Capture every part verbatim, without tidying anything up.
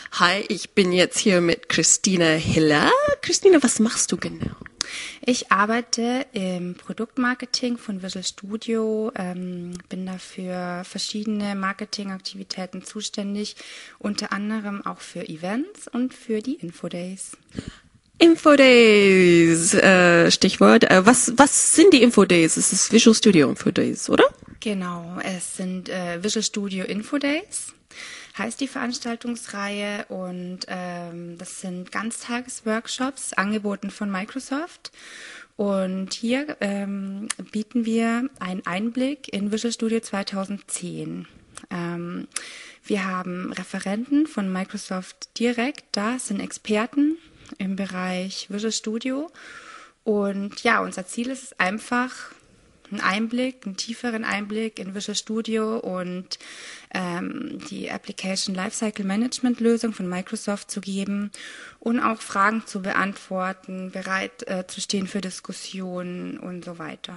Hi, ich bin jetzt hier mit Christina Hiller. Christina, was machst du genau? Ich arbeite im Produktmarketing von Visual Studio, ähm, bin dafür verschiedene Marketingaktivitäten zuständig, unter anderem auch für Events und für die Infodays. Infodays, äh, Stichwort. Äh, was, was sind die Infodays? Es ist Visual Studio Infodays, oder? Genau, es sind äh, Visual Studio Infodays, heißt die Veranstaltungsreihe, und ähm, das sind Ganztagesworkshops, angeboten von Microsoft. Und hier ähm, bieten wir einen Einblick in Visual Studio zweitausendzehn. Ähm, wir haben Referenten von Microsoft direkt da, sind Experten im Bereich Visual Studio. Und ja, unser Ziel ist es einfach, einen Einblick, einen tieferen Einblick in Visual Studio und ähm, die Application Lifecycle Management Lösung von Microsoft zu geben und auch Fragen zu beantworten, bereit äh, zu stehen für Diskussionen und so weiter.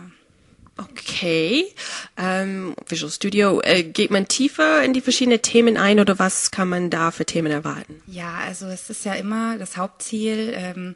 Okay. Ähm, Visual Studio, äh, geht man tiefer in die verschiedenen Themen ein oder was kann man da für Themen erwarten? Ja, also es ist ja immer das Hauptziel ähm,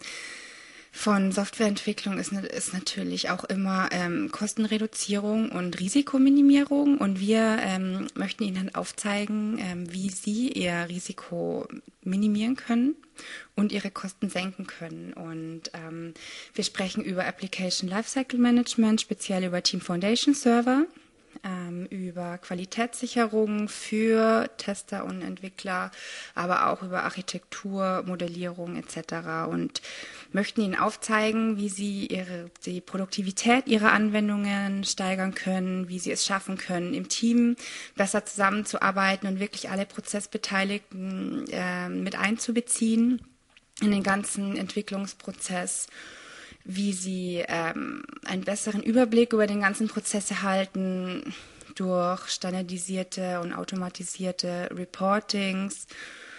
von Softwareentwicklung ist, ist natürlich auch immer ähm, Kostenreduzierung und Risikominimierung, und wir ähm, möchten Ihnen dann aufzeigen, ähm, wie Sie Ihr Risiko minimieren können und Ihre Kosten senken können. Und ähm, wir sprechen über Application Lifecycle Management, speziell über Team Foundation Server, ähm, über Qualitätssicherung für Tester und Entwickler, aber auch über Architektur, Modellierung et cetera. Und möchten Ihnen aufzeigen, wie Sie ihre, die Produktivität Ihrer Anwendungen steigern können, wie Sie es schaffen können, im Team besser zusammenzuarbeiten und wirklich alle Prozessbeteiligten äh, mit einzubeziehen in den ganzen Entwicklungsprozess, wie Sie ähm, einen besseren Überblick über den ganzen Prozess erhalten durch standardisierte und automatisierte Reportings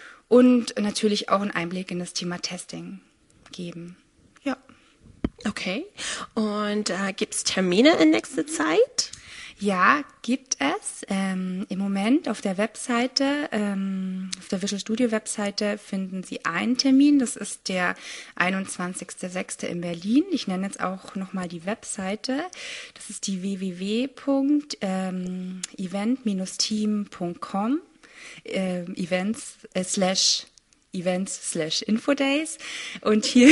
und natürlich auch einen Einblick in das Thema Testing geben. Ja. Okay. Und äh, gibt es Termine in nächster Zeit? Ja, gibt es. Ähm, im Moment auf der Webseite, ähm, auf der Visual Studio Webseite finden Sie einen Termin. Das ist der einundzwanzigster sechster in Berlin. Ich nenne jetzt auch nochmal die Webseite. Das ist die w w w punkt event Bindestrich team punkt com. Äh, Events äh, slash Events slash Infodays, und hier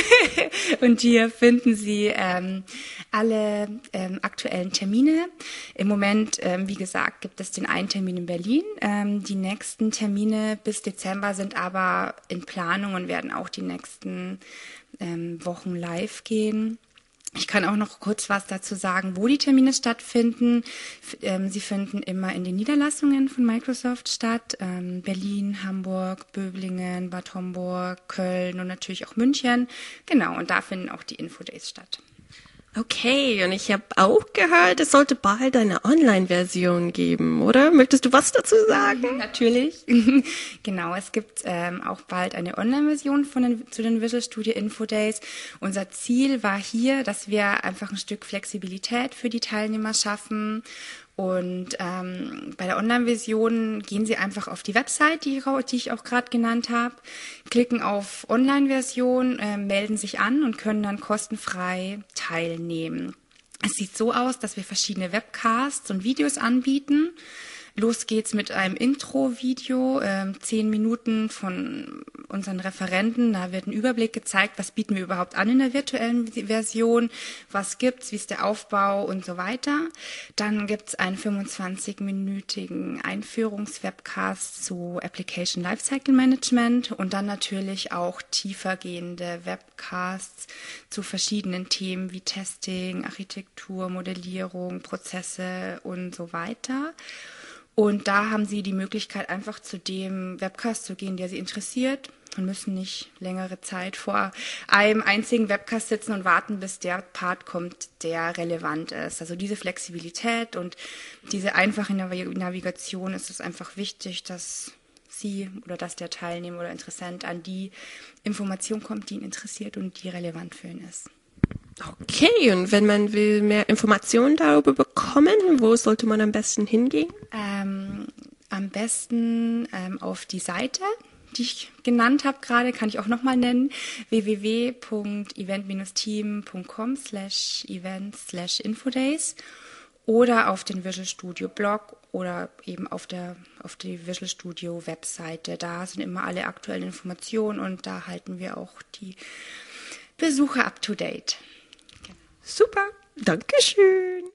und hier finden Sie ähm, alle ähm, aktuellen Termine. Im Moment, ähm, wie gesagt, gibt es den einen Termin in Berlin. Ähm, die nächsten Termine bis Dezember sind aber in Planung und werden auch die nächsten ähm, Wochen live gehen. Ich kann auch noch kurz was dazu sagen, wo die Termine stattfinden. Sie finden immer in den Niederlassungen von Microsoft statt. Berlin, Hamburg, Böblingen, Bad Homburg, Köln und natürlich auch München. Genau, und da finden auch die Infodays statt. Okay, und ich habe auch gehört, es sollte bald eine Online-Version geben, oder? Möchtest du was dazu sagen? Natürlich. Genau, es gibt ähm, auch bald eine Online-Version von den, zu den Visual Studio Infodays. Unser Ziel war hier, dass wir einfach ein Stück Flexibilität für die Teilnehmer schaffen. Und ähm, bei der Online-Version gehen Sie einfach auf die Website, die, die ich auch gerade genannt habe, klicken auf Online-Version, äh, melden sich an und können dann kostenfrei teilnehmen. Es sieht so aus, dass wir verschiedene Webcasts und Videos anbieten. Los geht's mit einem Intro-Video, äh, zehn Minuten von unseren Referenten. Da wird ein Überblick gezeigt, was bieten wir überhaupt an in der virtuellen Version, was gibt's, wie ist der Aufbau und so weiter. Dann gibt's einen fünfundzwanzig-minütigen Einführungs-Webcast zu Application Lifecycle Management und dann natürlich auch tiefergehende Webcasts zu verschiedenen Themen wie Testing, Architektur, Modellierung, Prozesse und so weiter. Und da haben Sie die Möglichkeit, einfach zu dem Webcast zu gehen, der Sie interessiert, und müssen nicht längere Zeit vor einem einzigen Webcast sitzen und warten, bis der Part kommt, der relevant ist. Also diese Flexibilität und diese einfache Navigation, ist es einfach wichtig, dass Sie oder dass der Teilnehmer oder Interessent an die Information kommt, die ihn interessiert und die relevant für ihn ist. Okay, und wenn man will mehr Informationen darüber bekommen, wo sollte man am besten hingehen? Ähm, am besten ähm, auf die Seite die ich genannt habe gerade, kann ich auch nochmal nennen, w w w punkt event team punkt com slash events slash infodays oder auf den Visual Studio Blog oder eben auf der auf die Visual Studio Webseite. Da sind immer alle aktuellen Informationen und da halten wir auch die Besucher up to date. Super, Dankeschön.